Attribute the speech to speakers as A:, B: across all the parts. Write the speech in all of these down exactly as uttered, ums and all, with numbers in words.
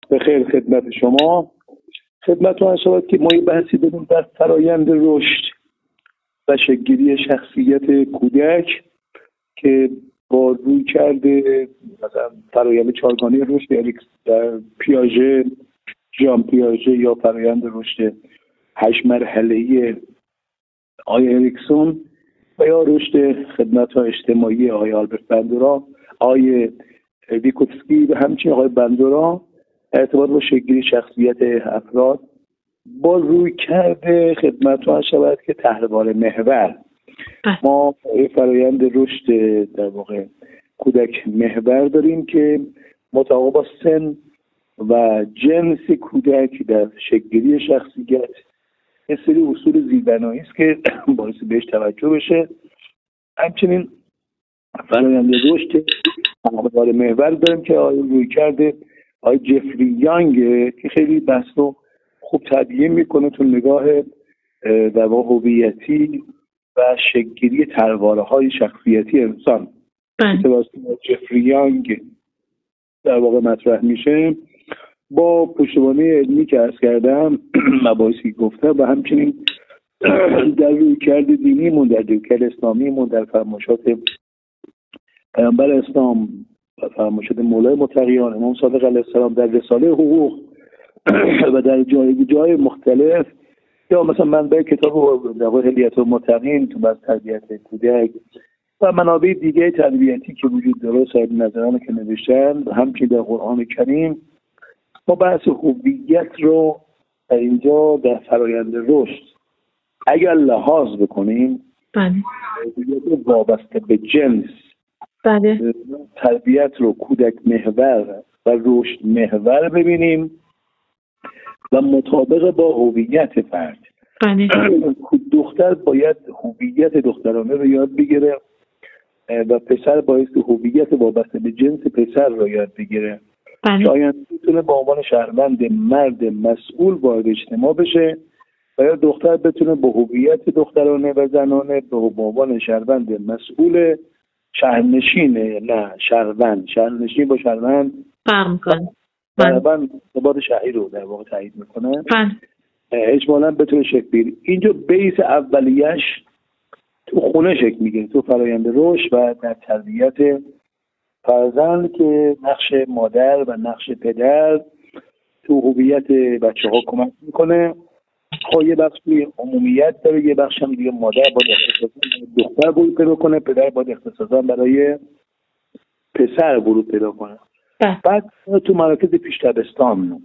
A: بخیر خدمت شما. خدمتتون شود که ما یه بحثی داریم در فرایند رشد و شکل‌گیری شخصیت کودک که با روی کرده مثلا فرایند چهارگانه رشد اریکس در پیاژه، ژان پیاژه یا فرایند رشد هشت مرحله‌ای آقای اریکسون و یا رشد خدمت‌های اجتماعی آقای آلبرت بندورا، آقای ویکوتسکی و همچنین آقای بندورا، ارتباط با شکل‌گیری شخصیت افراد با روی کرده خدمت‌ها شود که تحول محور. ما فرایند رشد در واقع کودک محور داریم که مطابق با سن و جنس کودک در شکل‌گیری شخصیت یه سری اصول زیربنایی است که باعث بهش توجه بشه. همچنین فرایند رشد تحول محور داریم که آقای روی کرده آقای جفری یانگ که خیلی بحث رو خوب تبیین میکنه تو نگاه در واقع هویتی و شکل‌گیری ترواره‌های شخصیتی انسان. توسط جفری یانگ در واقع مطرح میشه با پشتوانه علمی که عرض کردم، مباحثی گفتم و همچنین در رویکرد دینیمون، در رویکرد اسلامیمون، در فرمایشات پیامبر اسلام و فرمایشات مولای متقیان امام صادق علیه السلام در رساله حقوق و در جای جای مختلف یا مثلا منبع کتاب در واقع هلیت المتقین تو بحث تربیت کودک و منابع دیگه تربیتی که وجود داره صاحب نظران که نوشتن و همچنین در قرآن کریم ما بحث هویت رو در اینجا در فرایند رشد اگر لحاظ بکنیم
B: بله
A: هویت وابسته به جنس،
B: بله
A: تربیت رو کودک محور و رشد محور ببینیم و مطابق با هویت فرد.
B: بله
A: دختر باید هویت دخترانه رو یاد بگیره و پسر باید هویت وابسته به جنس پسر رو یاد بگیره.
B: بله.
A: شاید میتونه به عنوان شهروند مرد مسئول وارد اجتماع بشه و یا دختر بتونه به هویت دخترانه و زنانه به عنوان شهروند مسئول شهرنشین، نه شهروند شهرنشین با شهروند
B: فرق میکنه.
A: شهروند ثبات شهری رو در واقع تایید میکنه.
B: بله
A: اجمالاً بتونه شکل بگیره. اینجا بیس اولیش تو خونه شکل میگیره، تو فرایند رشد و در تربیت فرزند که نقش مادر و نقش پدر تو هویت بچه ها کمک میکنه. خب یه بخشی عمومیت داره، یه بخش هم دیگه مادر باید اختصاصا دختر ورود پیدا کنه، پدر باید اختصاصا برای پسر ورود پیدا کنه. بعد تو مراکز پیش دبستان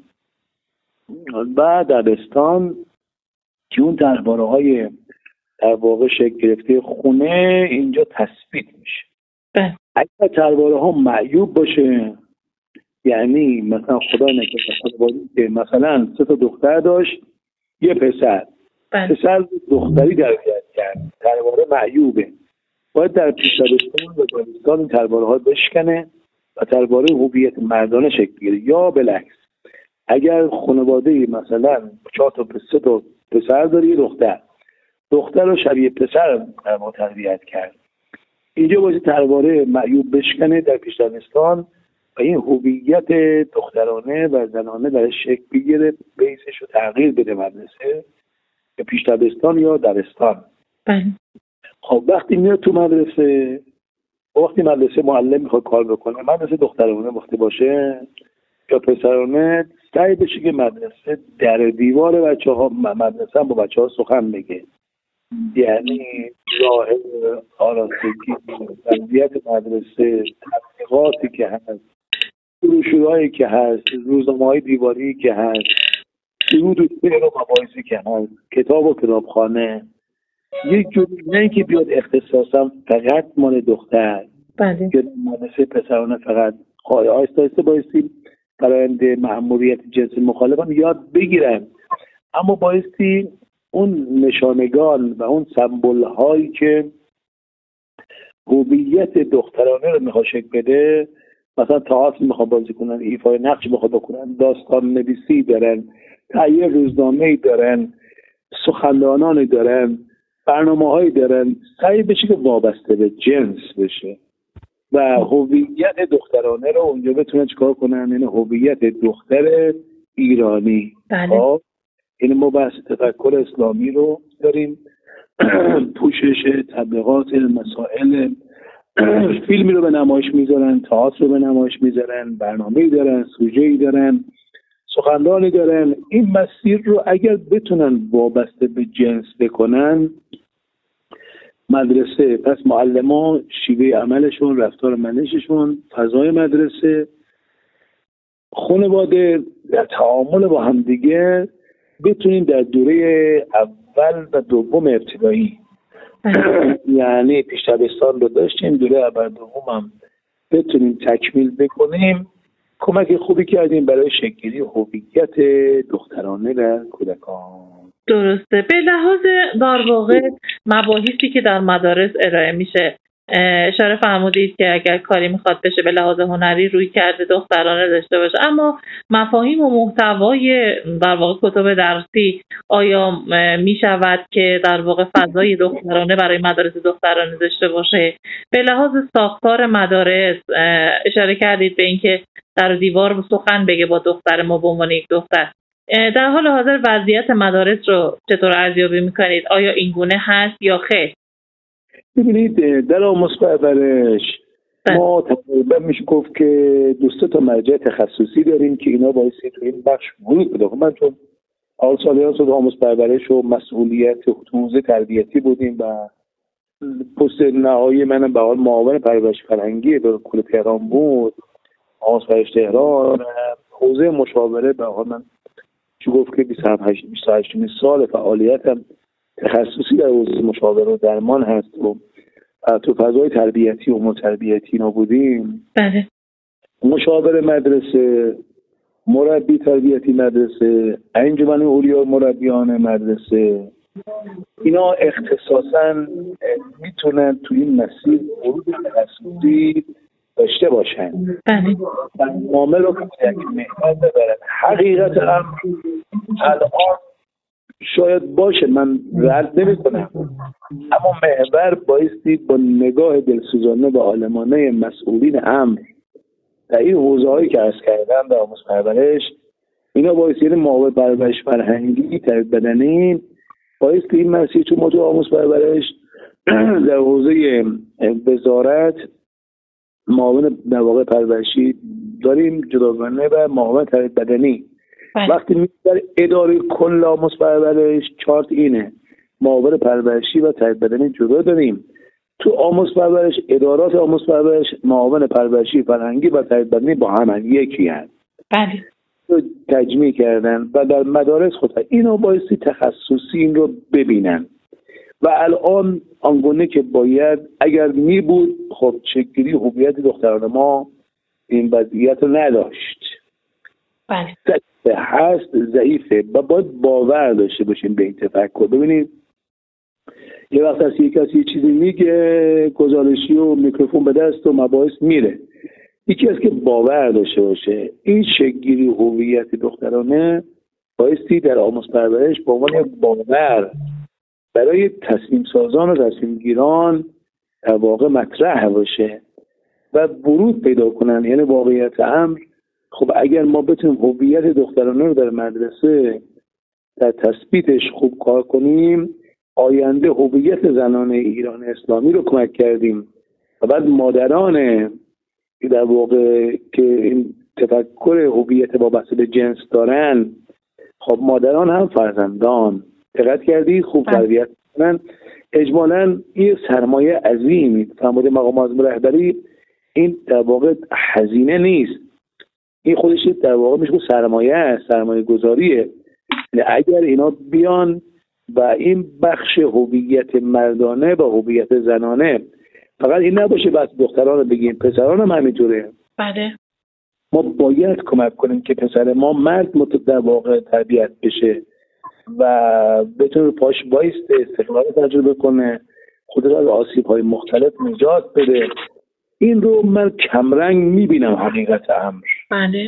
A: و دبستان که اون درباره های در واقع شکل گرفته خونه اینجا تثبیت میشه. اگر درباره ها معیوب باشه، یعنی مثلا خدا نکنه که مثلا سه تا دختر داشت یه پسر
B: بله.
A: پسر دختری تربیت کرد، درباره معیوبه، باید در پیش دبستان و دبستان این درباره ها بشکنه و درباره هویت مردانه شکل بگیره. یا بالعکس اگر خانواده مثلا چهار تا سه تا پسر داره یه دختر دختر رو شبیه پسر در ما تربیت کرد، اینجا باید درباره معیوب بشکنه در پیش دبستان و این هویت دخترانه و زنانه در شکل بگیره، بیسش رو تغییر بده مدرسه یا پیش دبستان یا دبستان.
B: بله.
A: خب وقتی میاد تو مدرسه، وقتی مدرسه معلم میخواد کار بکنه، مدرسه دخترانه وقتی باشه یا پسرانه، سعی بشه که مدرسه در دیوار بچه ها مدرسه هم با بچه ها سخن بگه، یعنی راه آراستگی تربیت مدرسه، تبلیغاتی که هست، بروشورهایی که هست، روزنامه‌های دیواری که هست، سرود و شعر و مباحثی که هست، کتاب و کتابخانه، یک جوری نه که بیاد اختصاصا فقط مال دختر.
B: بله.
A: که مدرسه پسرانه فقط خواهی آیسته آیسته بایستی فرآیند مأموریت جنس مخالفان یاد بگیرن، اما بایستی اون نشانگان و اون سمبل هایی که هویت دخترانه رو میخواد شکل بده، مثلا تئاتر میخواد بازی کنن، ایفای نقش میخواد بکنن، داستان نویسی دارن، تهیه روزنامه‌ای دارن، سخنرانانی دارن، برنامه‌هایی دارن، سعی بشه که وابسته به جنس بشه. و هویت دخترانه رو اونجا بتونن چیکار کنن، یعنی هویت دختر ایرانی.
B: بله.
A: این ما بحث تفکر اسلامی رو داریم، پوشش تبلیغات مسائل، فیلمی رو به نمایش میذارن، تئاتر رو به نمایش میذارن، برنامه‌ای دارن، سوژه‌ای دارن، سخنرانی دارن. این مسیر رو اگر بتونن وابسته به جنس بکنن مدرسه، پس معلمان، شیوه عملشون، رفتار منششون، فضای مدرسه، خانواده در تعامل با همدیگه بتونیم در دوره اول و دوم ابتدایی یعنی پیش دبستان رو داشتیم، دوره اول دوم هم بتونیم تکمیل بکنیم، کمک خوبی کردیم برای شکلی هویت دخترانه در کودکان.
B: درسته. به لحاظ در واقع مباحثی که در مدارس ارائه میشه اشاره فرمودید که اگر کاری میخواد بشه به لحاظ هنری روی کرده دخترانه داشته باشه، اما مفاهیم و محتوای در واقع کتب درسی آیا میشود که در واقع فضای دخترانه برای مدارس دخترانه داشته باشه؟ به لحاظ ساختار مدارس اشاره کردید به اینکه در دیوار سخن بگه با دختر ما به عنوان یک دختر. در حال حاضر وضعیت مدارس رو چطور ارزیابی میکنید؟ آیا اینگونه هست یا خیر؟
A: ببینید در آموزش پرورش ما تقریبا میشه گفت که دو سه تا مرجع تخصصی داریم که اینا بایستی تو این بخش ورود پیدا کنن. من چون آل سالیان تو آموزش پرورش و مسئولیت حوزه تربیتی بودیم و پست نهایی منم به حال معاون پرورش فرهنگی به کل تهران بود، آموزش پرورش تهران، حوزه مشاوره به حال من چون گفت که بیست و هشت سال فعالیتم تخصصی در حوزه مشاوره و درمان هست و تو فضای تربیتی و متربیتی نبودیم.
B: بله.
A: مشاور مدرسه، مربی تربیتی مدرسه، انجمن اولیا مربیان مدرسه، اینا اختصاصا میتونن تو این مسیر ورود تخصصی داشته باشن.
B: بله.
A: معامل رو یک محور ببرن. حقیقت هم الان شاید باشه، من رد نمی کنم، اما محور بایستی با نگاه دلسوزانه و عالمانه مسئولین امر در این حوزه هایی که عرض کردم در آموزش پرورش، اینا بایستی یعنی معاون پرورش فرهنگی، تربیت بدنی، بایستی این مسیر تو موضوع آموزش پرورش در حوزه وزارت معاون در واقع پرورشی داریم جداگانه و معاون تربیت بدنی. بله. وقتی می‌ذاره اداره کل آموزش پرورش چارت اینه، معاون پرورشی و تربیت بدنی جدا داریم. تو آموزش پرورش ادارات آموزش پرورش معاون پرورشی فرهنگی و تربیت بدنی با هم یکی هست.
B: بله.
A: تجمیع کردن و در مدارس خودها اینو بایستی تخصصی این رو ببینن و الان آنگونه که باید اگر می بود خب چگیری هویت دختران ما این وضعیت رو نداشت.
B: بله.
A: هست ضعیفه و باید باور داشته باشیم به این تفکر. ببینید یه وقت از یک کسی یه چیزی میگه، گزارشی و میکروفون به دست و مباحث میره، یکی از که باور داشته باشه. این شکل‌گیری هویت دخترانه بایستی در آموزش پرورش به عنوان باور برای تصمیم سازان و تصمیم گیران در واقع مطرح باشه و ورود پیدا کنن. یعنی واقعیت امر خب اگر ما بتونیم هویت دخترانه رو در مدرسه در تثبیتش خوب کار کنیم، آینده هویت زنان ایران اسلامی رو کمک کردیم و بعد مادران در واقع که این تفکر هویت وابسته به جنس دارن، خب مادران هم فرزندان دقت کردی خوب تربیت کنن. اجمالاً این سرمایه عظیمی فرموده مقام معظم رهبری، این در واقع هزینه نیست، این خودش در واقع میشه سرمایه است، سرمایه گذاریه. اگر اینا بیان و این بخش هویت مردانه و هویت زنانه، فقط این نباشه بس دختران رو بگیم، پسران هم همینطوره.
B: بله.
A: ما باید کمک کنیم که پسر ما مرد در واقع تربیت بشه و بتونه پاش بایسته، استقلال تجربه کنه، خود را از آسیب‌های مختلف نجات بده. این رو من کمرنگ میبینم حقیقت امر.
B: بله.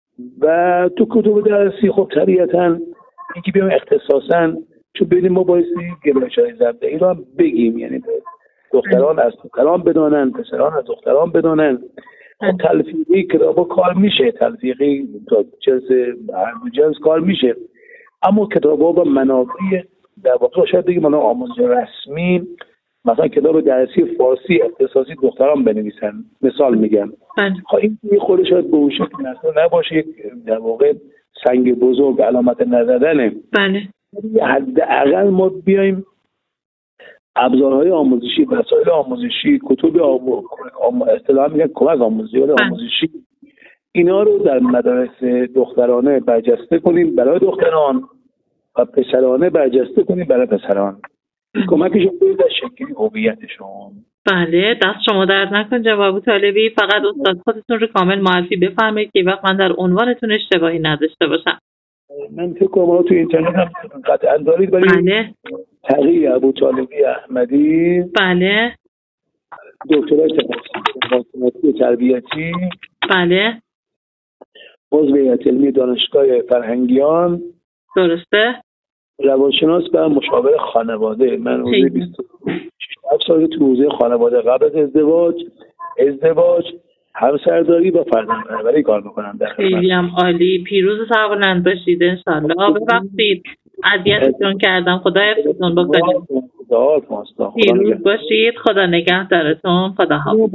A: و تو کتب درسی خب طبیعتاً اینکه بیام اختصاصاً چون ببینیم ما بایستی گرایش‌های ضد این رو هم بگیم، یعنی دختران از پسران بدانند، پسران از دختران بدانند. خب تلفیقی کتابا کار میشه، تلفیقی تا جنس هر دو جنس کار میشه، اما کتابا با منابع در واقع شاید بگیم الان آموزش رسمی، مثلا کتاب درسی فارسی اختصاصی دختران بنویسن، مثال میگم. خب این خود شاید به اون شکل نباشه، در واقع سنگ بزرگ علامت نزدنه.
B: بله.
A: حداقل ما بیایم ابزارهای آموزشی، وسایل آموزشی، کتب آموزشی، اصطلاحاً میگن کمک آموزشی و آموزشی، اینا رو در مدارس دخترانه برجسته کنیم برای دختران و پسرانه برجسته کنیم برای پسران. کمکشون کنیم در شکلی هویتشون.
B: بله، دست شما درد نکن جناب ابوطالبی. فقط استاد خودتون رو کامل معرفی بفرمایید که وقت من در عنوانتون اشتباهی نداشته باشم.
A: من فکر کنم تو اینترنت هم قطعا دارید.
B: بله.
A: تقی ابوطالبی احمدی.
B: بله.
A: دکترای تخصصی تربیتی.
B: بله.
A: عضو هیئت علمی دانشگاه فرهنگیان.
B: درسته.
A: روانشناس و مشاور خانواده. من حدود بیست و هفت سال تو حوزه خانواده قبل از ازدواج، ازدواج، همسرداری و فرزندپروری کار میکنم. در
B: خیلی هم عالی. پیروز و سربلند باشید انشالله. ببخشید اذیتتون کردم. خدا حفظتون بکنه. پیروز باشید. خدا نگهدارتون. خدا حافظ.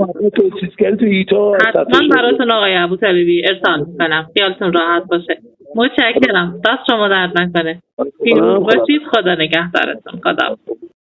B: حتما براتون آقای ابوطالبی ارسال میکنم. خیالتون راحت باشه. متشکرم. دست شما درد نکنه. پیروز باشید. خدا نگهدارتون. خدا.